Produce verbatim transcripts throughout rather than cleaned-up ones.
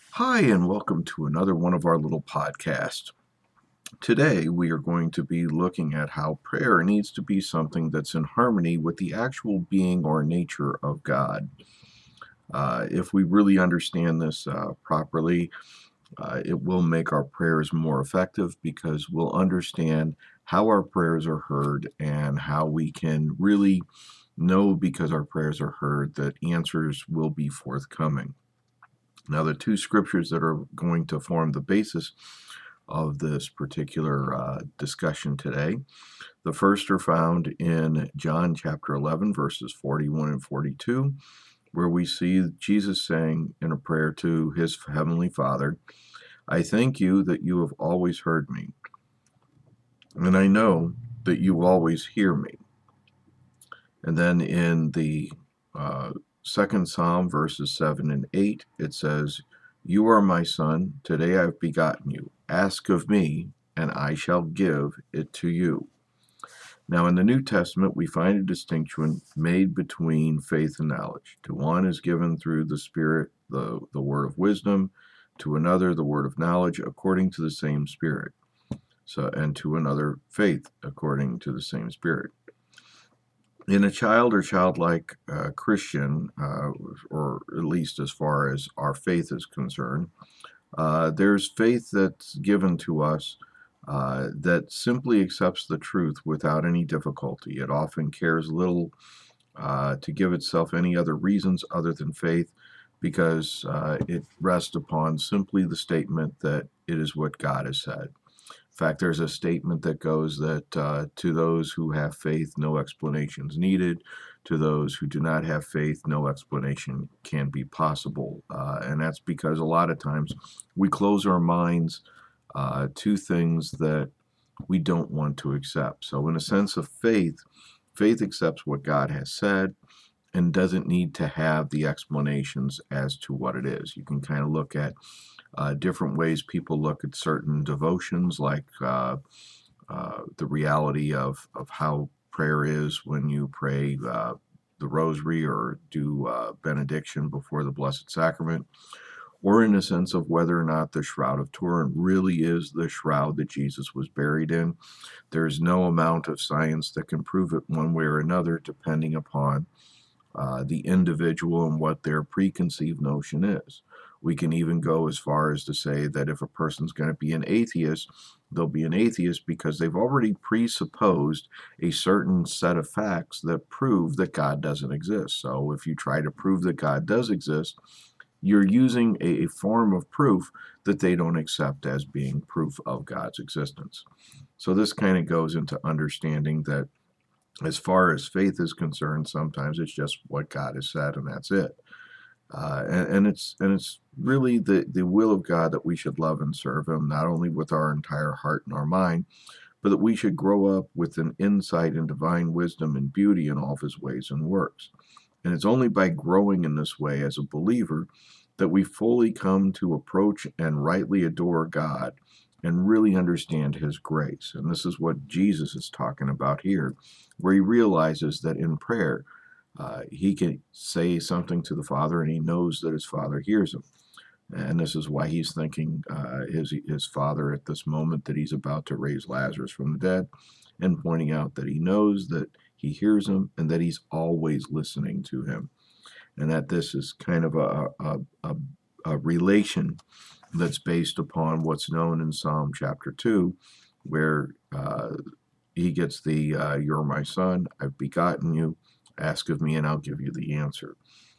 Hi, and welcome to another one of our little podcasts. Today, we are going to be looking at how prayer needs to be something that's in harmony with the actual being or nature of God. Uh, if we really understand this uh, properly, uh, it will make our prayers more effective because we'll understand how our prayers are heard and how we can really know because our prayers are heard that answers will be forthcoming. Now, the two scriptures that are going to form the basis of this particular uh, discussion today. The first are found in John chapter eleven, verses forty-one and forty-two, where we see Jesus saying in a prayer to his heavenly Father, I thank you that you have always heard me, and I know that you always hear me. And then in the uh, second Psalm, verses seven and eight, it says, You are my son, today I've begotten you. Ask of me, and I shall give it to you. Now, in the New Testament, we find a distinction made between faith and knowledge. To one is given through the Spirit the, the word of wisdom, to another the word of knowledge according to the same Spirit. So, and to another faith according to the same Spirit. In a child or childlike uh, Christian, uh, or at least as far as our faith is concerned, uh, there's faith that's given to us uh, that simply accepts the truth without any difficulty. It often cares little uh, to give itself any other reasons other than faith because uh, it rests upon simply the statement that it is what God has said. In fact, there's a statement that goes that uh, to those who have faith, no explanations needed. To those who do not have faith, no explanation can be possible. Uh, and that's because a lot of times we close our minds uh, to things that we don't want to accept. So, in a sense of faith, faith accepts what God has said and doesn't need to have the explanations as to what it is. You can kind of look at uh, different ways people look at certain devotions, like uh, uh, the reality of, of how prayer is when you pray uh, the rosary or do uh, benediction before the Blessed Sacrament, or in a sense of whether or not the Shroud of Turin really is the shroud that Jesus was buried in. There's no amount of science that can prove it one way or another, depending upon uh, the individual and what their preconceived notion is. We can even go as far as to say that if a person's going to be an atheist, they'll be an atheist because they've already presupposed a certain set of facts that prove that God doesn't exist. So if you try to prove that God does exist, you're using a, a form of proof that they don't accept as being proof of God's existence. So this kind of goes into understanding that as far as faith is concerned, sometimes it's just what God has said, and that's it. Uh, and, and it's and it's really the, the will of God that we should love and serve Him, not only with our entire heart and our mind, but that we should grow up with an insight and divine wisdom and beauty in all of His ways and works. And it's only by growing in this way as a believer that we fully come to approach and rightly adore God and really understand His grace. And this is what Jesus is talking about here, where He realizes that in prayer, uh, He can say something to the Father and He knows that His Father hears Him. And this is why He's thinking uh, his, his Father at this moment that He's about to raise Lazarus from the dead, and pointing out that He knows that He hears Him and that He's always listening to Him. And that this is kind of a, a, a, a relation that's based upon what's known in Psalm chapter two, where uh, he gets the, uh, You're my son, I've begotten you, ask of me and I'll give you the answer.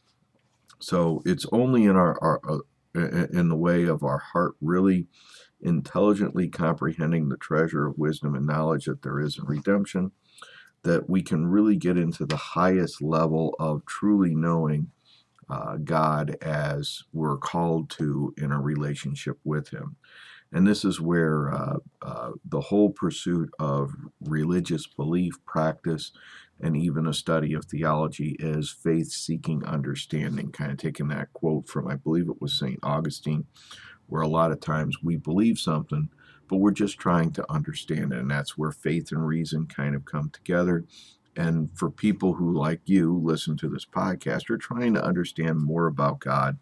So it's only in our, our uh, in the way of our heart really intelligently comprehending the treasure of wisdom and knowledge that there is in redemption, that we can really get into the highest level of truly knowing uh, God as we're called to in a relationship with Him. And this is where uh, uh, the whole pursuit of religious belief, practice, and even a study of theology is faith-seeking understanding, kind of taking that quote from, I believe it was Saint Augustine, where a lot of times we believe something, but we're just trying to understand it. And that's where faith and reason kind of come together. And for people who, like you, listen to this podcast, are trying to understand more about God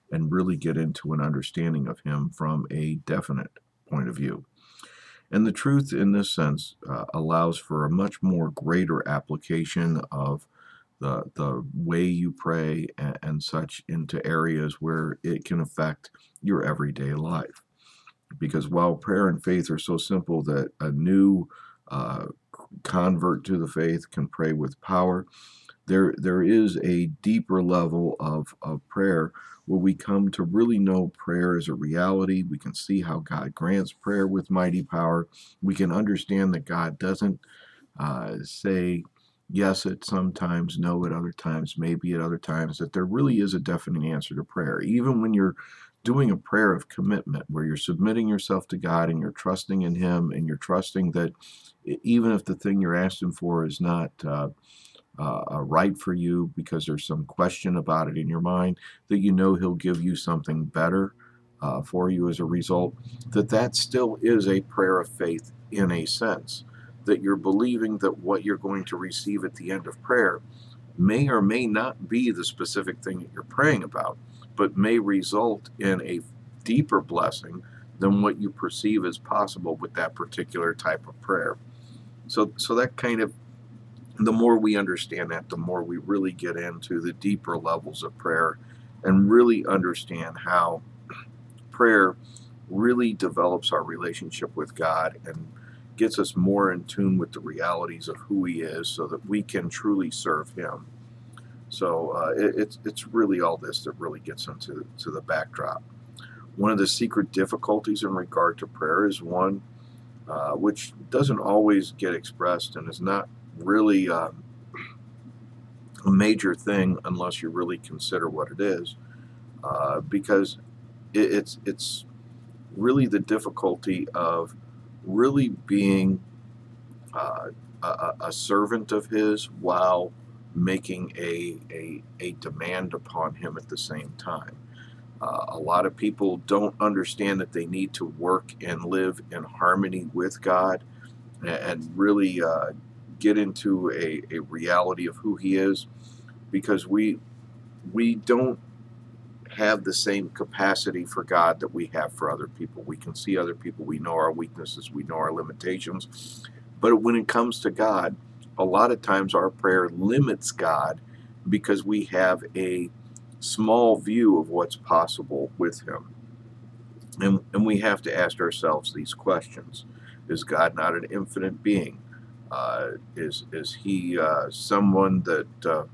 and really get into an understanding of Him from a definite point of view. And the truth, in this sense, uh, allows for a much more greater application of the the way you pray and, and such into areas where it can affect your everyday life. Because while prayer and faith are so simple that a new uh, convert to the faith can pray with power, there there is a deeper level of, of prayer where we come to really know prayer as a reality. We can see how God grants prayer with mighty power. We can understand that God doesn't uh, say yes at some times, no at other times, maybe at other times, that there really is a definite answer to prayer. Even when you're doing a prayer of commitment, where you're submitting yourself to God and you're trusting in Him and you're trusting that e- even if the thing you're asking for is not uh, uh, uh, right for you because there's some question about it in your mind, that you know He'll give you something better uh, for you as a result, that that still is a prayer of faith in a sense, that you're believing that what you're going to receive at the end of prayer may or may not be the specific thing that you're praying about, but may result in a deeper blessing than what you perceive as possible with that particular type of prayer. So, so that kind of, the more we understand that, the more we really get into the deeper levels of prayer and really understand how prayer really develops our relationship with God and gets us more in tune with the realities of who He is so that we can truly serve Him. So uh, it, it's it's really all this that really gets into to the backdrop. One of the secret difficulties in regard to prayer is one uh, which doesn't always get expressed and is not really um, a major thing unless you really consider what it is, uh, because it, it's it's really the difficulty of really being uh, a, a servant of His while making a, a, a demand upon Him at the same time. Uh, a lot of people don't understand that they need to work and live in harmony with God and, and really uh, get into a, a reality of who He is, because we we don't have the same capacity for God that we have for other people. We can see other people, we know our weaknesses, we know our limitations. But when it comes to God, a lot of times our prayer limits God because we have a small view of what's possible with Him. And, and we have to ask ourselves these questions. Is God not an infinite being? Uh, is, is He uh, someone that uh,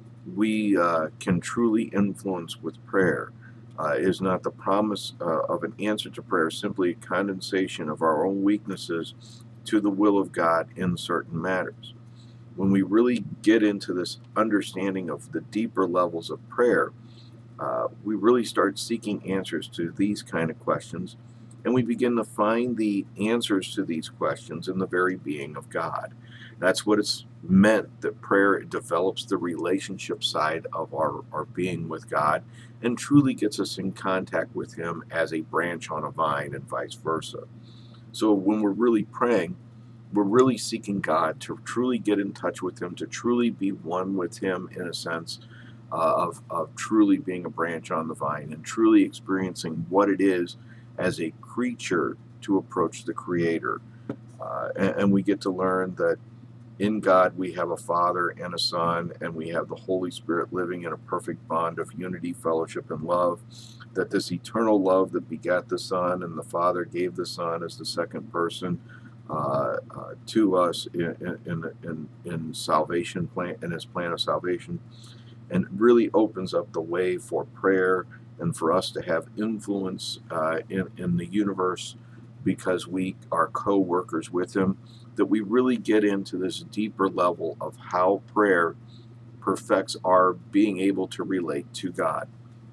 we uh, can truly influence with prayer? Uh, is not the promise uh, of an answer to prayer simply a condensation of our own weaknesses to the will of God in certain matters? When we really get into this understanding of the deeper levels of prayer, uh, we really start seeking answers to these kind of questions, and we begin to find the answers to these questions in the very being of God. That's what it's meant, that prayer develops the relationship side of our, our being with God and truly gets us in contact with Him as a branch on a vine and vice versa. So when we're really praying, we're really seeking God to truly get in touch with Him, to truly be one with Him in a sense uh, of, of truly being a branch on the vine and truly experiencing what it is as a creature to approach the Creator. Uh, and, and we get to learn that in God we have a Father and a Son, and we have the Holy Spirit living in a perfect bond of unity, fellowship, and love. That this eternal love that begat the Son and the Father gave the Son as the second person uh, uh, to us in, in, in, in salvation plan, in His plan of salvation, and really opens up the way for prayer and for us to have influence uh, in, in the universe because we are co-workers with Him, that we really get into this deeper level of how prayer perfects our being able to relate to God.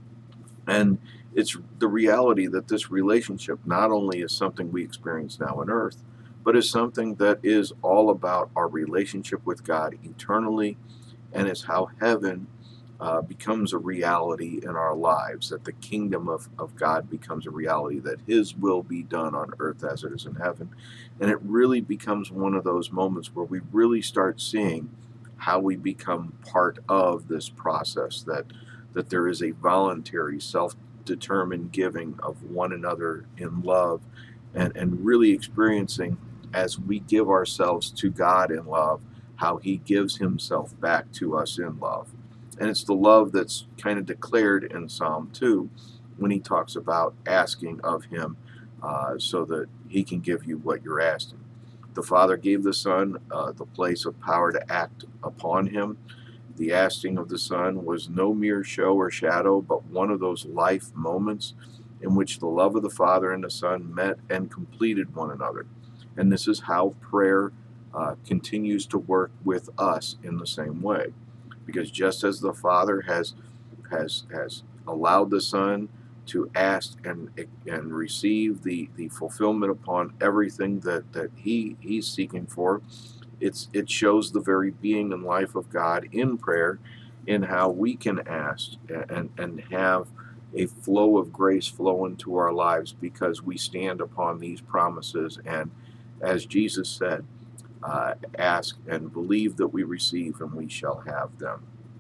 And it's the reality that this relationship not only is something we experience now on earth, but is something that is all about our relationship with God eternally, and is how heaven uh, becomes a reality in our lives, that the kingdom of, of God becomes a reality, that His will be done on earth as it is in heaven. And it really becomes one of those moments where we really start seeing how we become part of this process, that that there is a voluntary self determined giving of one another in love, and, and really experiencing, as we give ourselves to God in love, how he gives himself back to us in love. And it's the love that's kind of declared in Psalm two when he talks about asking of him uh, so that he can give you what you're asking. The Father gave the Son uh, the place of power to act upon him. The asking of the Son was no mere show or shadow, but one of those life moments in which the love of the Father and the Son met and completed one another. And this is how prayer uh, continues to work with us in the same way. Because just as the Father has has has allowed the Son to ask and and receive the, the fulfillment upon everything that, that he he's seeking for, it's it shows the very being and life of God in prayer, in how we can ask and, and have a flow of grace flow into our lives because we stand upon these promises. And as Jesus said, uh, ask and believe that we receive and we shall have them.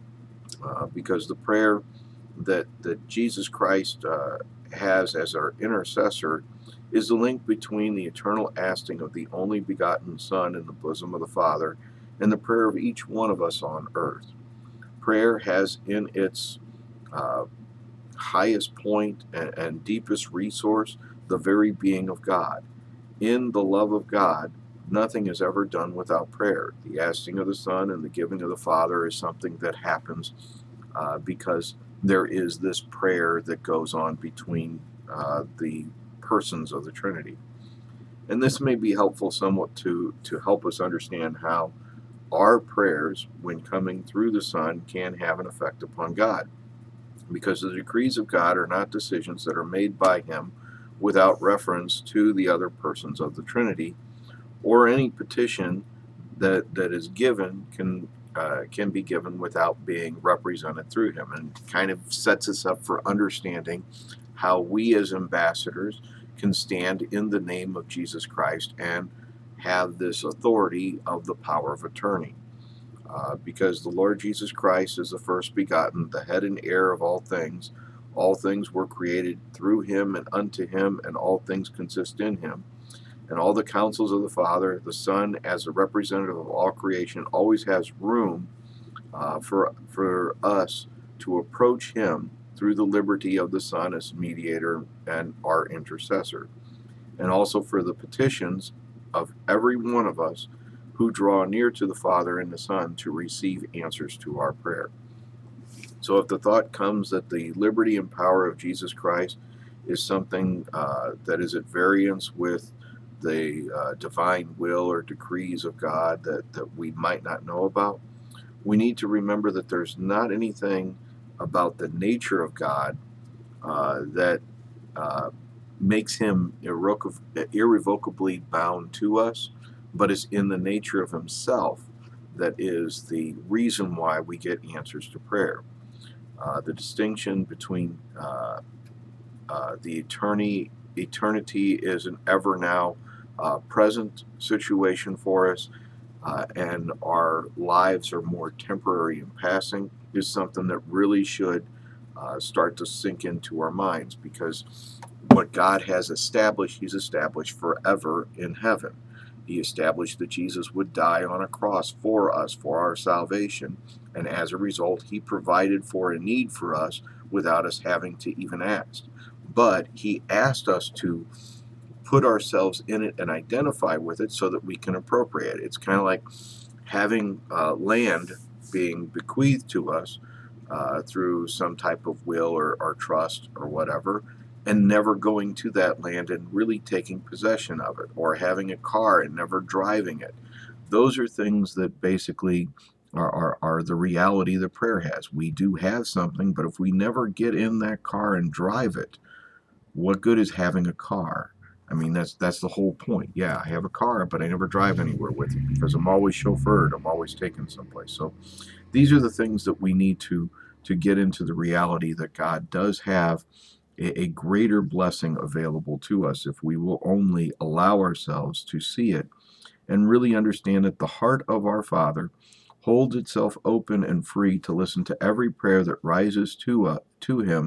Uh, because the prayer that, that Jesus Christ uh, has as our intercessor is the link between the eternal asking of the only begotten Son in the bosom of the Father and the prayer of each one of us on earth. Prayer has in its uh, highest point and, and deepest resource the very being of God. In the love of God, nothing is ever done without prayer. The asking of the Son and the giving of the Father is something that happens uh, because there is this prayer that goes on between uh, the persons of the Trinity. And this may be helpful somewhat to, to help us understand how our prayers, when coming through the Son, can have an effect upon God. Because the decrees of God are not decisions that are made by him without reference to the other persons of the Trinity, or any petition that that is given can uh, can be given without being represented through him, and kind of sets us up for understanding how we as ambassadors can stand in the name of Jesus Christ and have this authority of the power of attorney. Uh, because the Lord Jesus Christ is the first begotten, the head and heir of all things. All things were created through him and unto him, and all things consist in him. And all the counsels of the Father, the Son, as a representative of all creation, always has room uh, for, for us to approach him through the liberty of the Son as mediator and our intercessor. And also for the petitions of every one of us who draw near to the Father and the Son to receive answers to our prayer. So if the thought comes that the liberty and power of Jesus Christ is something uh, that is at variance with the uh, divine will or decrees of God that, that we might not know about, we need to remember that there's not anything about the nature of God uh, that uh, makes him irrevoc- irrevocably bound to us, but it's in the nature of himself that is the reason why we get answers to prayer. Uh, the distinction between uh, uh, the eternity, eternity is an ever now uh, present situation for us, uh, and our lives are more temporary and passing, is something that really should uh, start to sink into our minds, because what God has established, he's established forever in heaven. He established that Jesus would die on a cross for us, for our salvation, and as a result, he provided for a need for us without us having to even ask. But he asked us to put ourselves in it and identify with it so that we can appropriate it. It's kind of like having uh, land being bequeathed to us uh, through some type of will or, or trust or whatever, and never going to that land and really taking possession of it, or having a car and never driving it. Those are things that basically are, are, are the reality that prayer has. We do have something, but if we never get in that car and drive it, what good is having a car? I mean, that's that's the whole point. Yeah, I have a car, but I never drive anywhere with it because I'm always chauffeured. I'm always taken someplace. So these are the things that we need to to get into the reality that God does have a, a greater blessing available to us if we will only allow ourselves to see it and really understand that the heart of our Father holds itself open and free to listen to every prayer that rises to uh, to him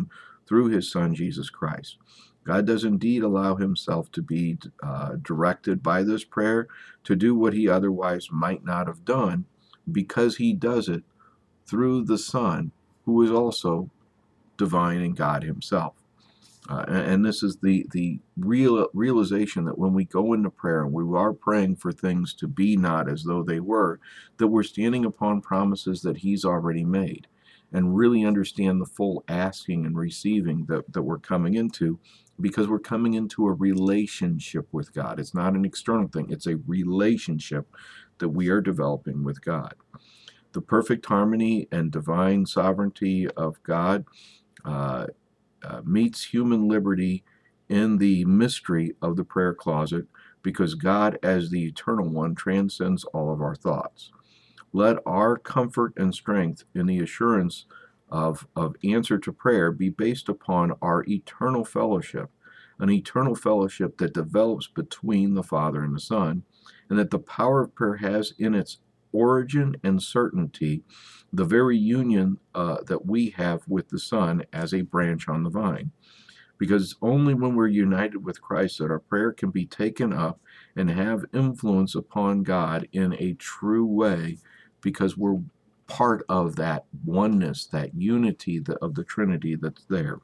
through his Son, Jesus Christ. God does indeed allow himself to be uh, directed by this prayer to do what he otherwise might not have done, because he does it through the Son, who is also divine and God himself. Uh, and, and this is the the real realization that when we go into prayer and we are praying for things to be not as though they were, that we're standing upon promises that he's already made, and really understand the full asking and receiving that, that we're coming into, because we're coming into a relationship with God. It's not an external thing, it's a relationship that we are developing with God. The perfect harmony and divine sovereignty of God uh, uh, meets human liberty in the mystery of the prayer closet, because God, as the eternal one, transcends all of our thoughts. Let our comfort and strength in the assurance of, of answer to prayer be based upon our eternal fellowship, an eternal fellowship that develops between the Father and the Son, and that the power of prayer has in its origin and certainty the very union uh, that we have with the Son as a branch on the vine. Because only when we're united with Christ that our prayer can be taken up and have influence upon God in a true way, because we're part of that oneness, that unity of the Trinity that's there.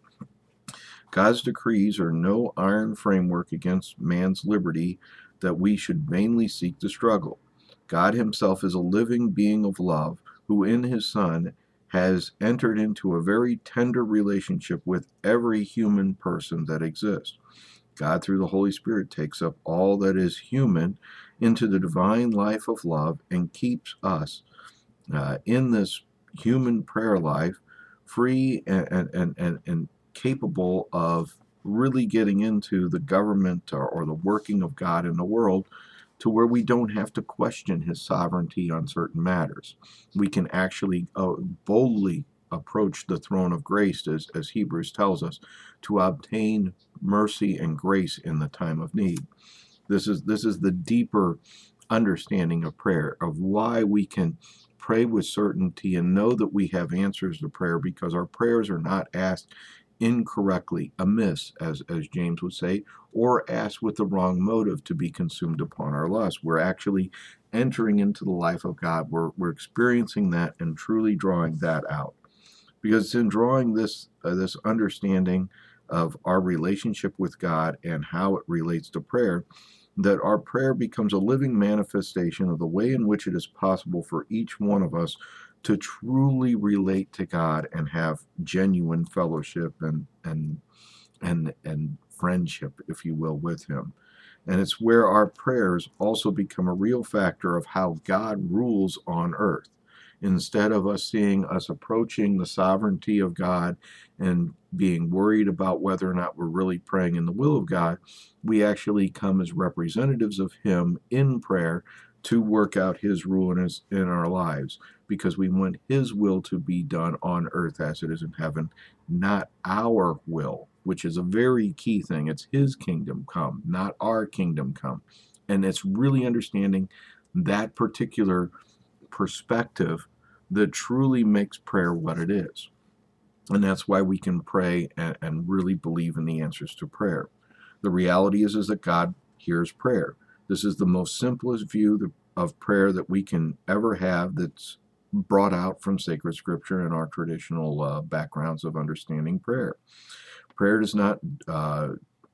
God's decrees are no iron framework against man's liberty that we should vainly seek to struggle. God himself is a living being of love, who in his Son has entered into a very tender relationship with every human person that exists. God, through the Holy Spirit, takes up all that is human into the divine life of love and keeps us uh, in this human prayer life free and, and, and, and capable of really getting into the government or, or the working of God in the world, to where we don't have to question his sovereignty on certain matters. We can actually uh, boldly approach the throne of grace, as, as Hebrews tells us, to obtain mercy and grace in the time of need. This is, this is the deeper understanding of prayer, of why we can pray with certainty and know that we have answers to prayer, because our prayers are not asked incorrectly, amiss, as, as James would say, or asked with the wrong motive to be consumed upon our lust. We're actually entering into the life of God. We're, we're experiencing that and truly drawing that out. Because it's in drawing this, uh, this understanding of our relationship with God and how it relates to prayer, that our prayer becomes a living manifestation of the way in which it is possible for each one of us to truly relate to God and have genuine fellowship and and and and friendship, if you will, with him. And it's where our prayers also become a real factor of how God rules on earth. Instead of us seeing us approaching the sovereignty of God and being worried about whether or not we're really praying in the will of God, we actually come as representatives of him in prayer to work out his rule in, his, in our lives, because we want his will to be done on earth as it is in heaven, not our will, which is a very key thing. It's his kingdom come, not our kingdom come. And it's really understanding that particular perspective that truly makes prayer what it is. And that's why we can pray and, and really believe in the answers to prayer. The reality is, is that God hears prayer. This is the most simplest view of prayer that we can ever have, that's brought out from sacred scripture and our traditional uh, backgrounds of understanding prayer. Prayer does not uh,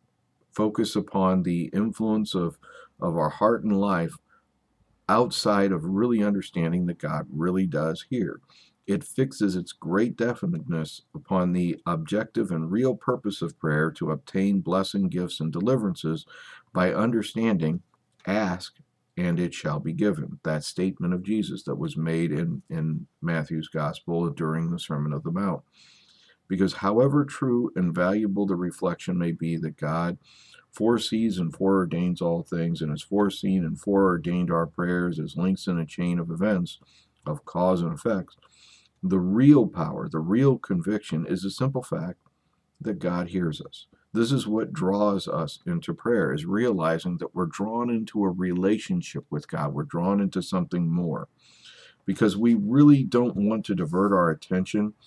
focus upon the influence of, of our heart and life outside of really understanding that God really does hear. It fixes its great definiteness upon the objective and real purpose of prayer to obtain blessing, gifts, and deliverances by understanding, ask, and it shall be given. That statement of Jesus that was made in, in Matthew's Gospel during the Sermon of the Mount. Because however true and valuable the reflection may be that God foresees and foreordains all things, and has foreseen and foreordained our prayers as links in a chain of events of cause and effects, the real power, the real conviction is the simple fact that God hears us. This is what draws us into prayer, is realizing that we're drawn into a relationship with God. We're drawn into something more, because we really don't want to divert our attention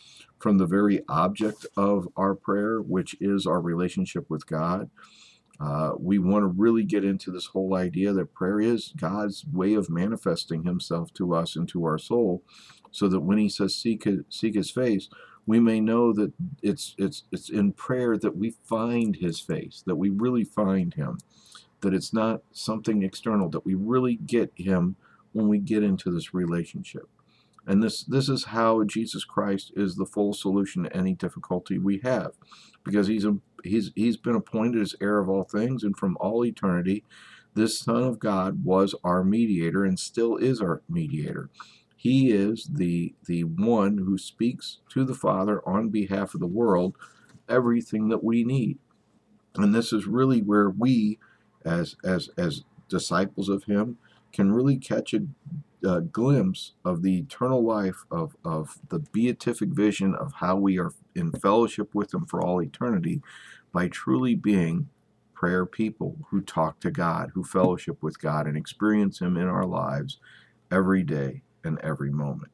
from the very object of our prayer, which is our relationship with God. Uh, we want to really get into this whole idea that prayer is God's way of manifesting himself to us and to our soul, so that when he says seek seek his face, we may know that it's it's it's in prayer that we find his face, that we really find him, that it's not something external, that we really get him when we get into this relationship. And this this is how Jesus Christ is the full solution to any difficulty we have, because he's a, he's he's been appointed as heir of all things, and from all eternity, this Son of God was our mediator and still is our mediator. He is the the one who speaks to the Father on behalf of the world everything that we need. And this is really where we, as as as disciples of him, can really catch a A glimpse of the eternal life, of, of the beatific vision of how we are in fellowship with him for all eternity, by truly being prayer people who talk to God, who fellowship with God and experience him in our lives every day and every moment.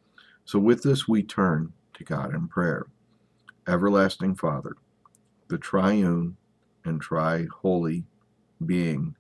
So with this, we turn to God in prayer. Everlasting Father, the triune and tri-holy being,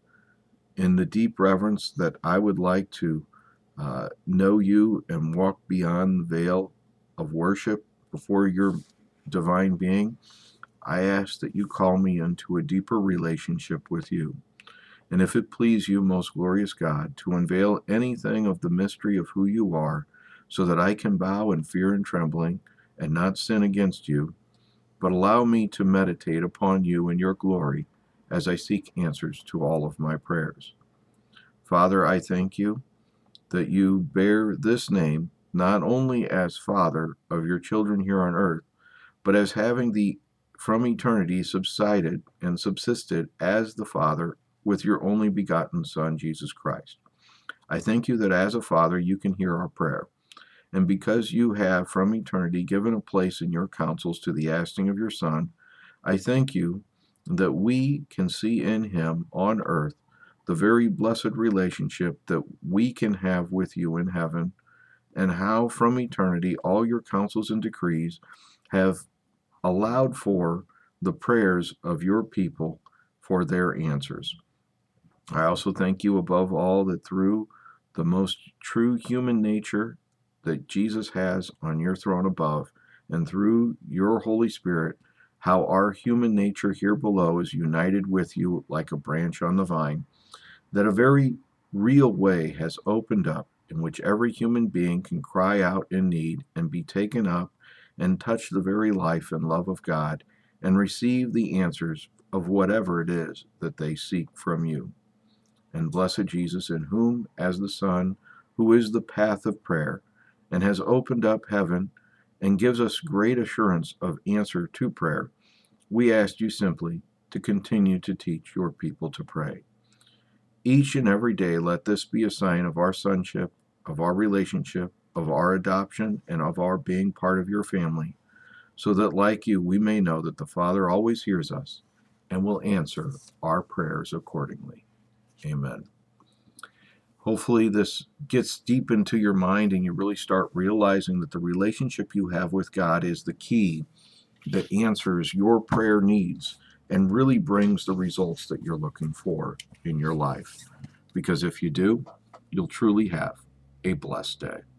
in the deep reverence that I would like to Uh, know you and walk beyond the veil of worship before your divine being, I ask that you call me into a deeper relationship with you. And if it please you, most glorious God, to unveil anything of the mystery of who you are, so that I can bow in fear and trembling and not sin against you, but allow me to meditate upon you and your glory as I seek answers to all of my prayers. Father, I thank you that you bear this name not only as Father of your children here on earth, but as having the from eternity subsided and subsisted as the Father with your only begotten Son, Jesus Christ. I thank you that as a Father you can hear our prayer, and because you have from eternity given a place in your counsels to the asking of your Son, I thank you that we can see in him on earth the very blessed relationship that we can have with you in heaven, and how from eternity all your counsels and decrees have allowed for the prayers of your people for their answers. I also thank you above all that through the most true human nature that Jesus has on your throne above, and through your Holy Spirit, how our human nature here below is united with you like a branch on the vine, that a very real way has opened up in which every human being can cry out in need and be taken up and touch the very life and love of God and receive the answers of whatever it is that they seek from you. And blessed Jesus, in whom, as the Son, who is the path of prayer, and has opened up heaven and gives us great assurance of answer to prayer, we ask you simply to continue to teach your people to pray. Each and every day, let this be a sign of our sonship, of our relationship, of our adoption, and of our being part of your family, so that, like you, we may know that the Father always hears us and will answer our prayers accordingly. Amen. Hopefully this gets deep into your mind and you really start realizing that the relationship you have with God is the key that answers your prayer needs and really brings the results that you're looking for in your life. Because if you do, you'll truly have a blessed day.